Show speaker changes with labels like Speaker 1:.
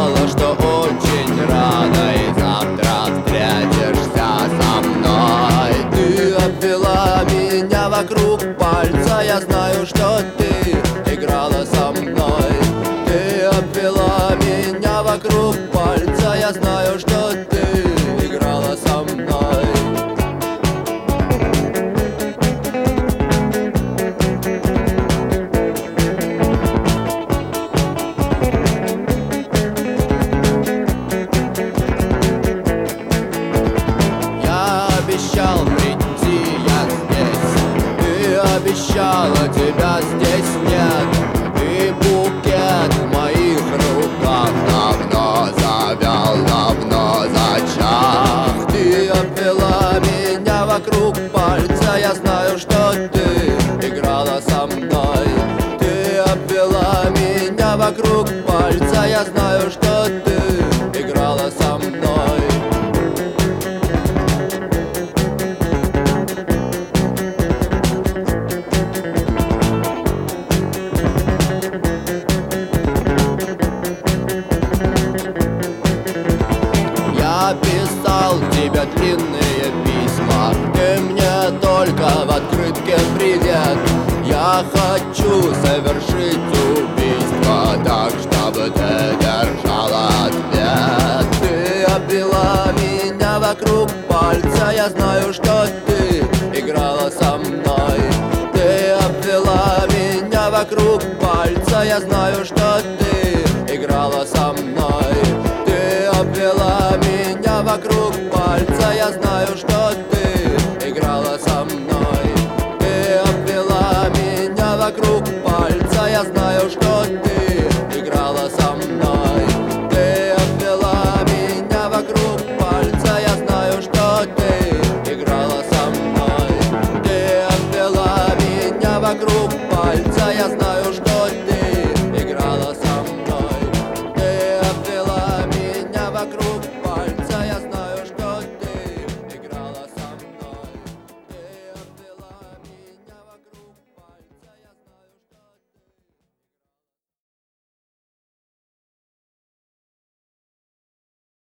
Speaker 1: сказала, что очень рада и завтра встретишься со мной. Ты обвела меня вокруг пальца, я знаю, что ты играла со мной. Ты обвела меня вокруг пальца, я знаю, что ты играла со мной. Обещал прийти я здесь, ты обещала, тебя здесь нет. И букет в моих руках давно завял, давно зачах. Ты обвела меня вокруг пальца, я знаю, что ты играла со мной. Ты обвела меня вокруг пальца, я знаю, что ты играла со мной. Я писал тебе длинные письма, ты мне только в открытке привет. Я хочу совершить убийство так, чтобы ты держала ответ. Ты обвела меня вокруг пальца, я знаю, что ты играла со мной. Ты обвела меня вокруг пальца, я знаю, что ты играла со мной.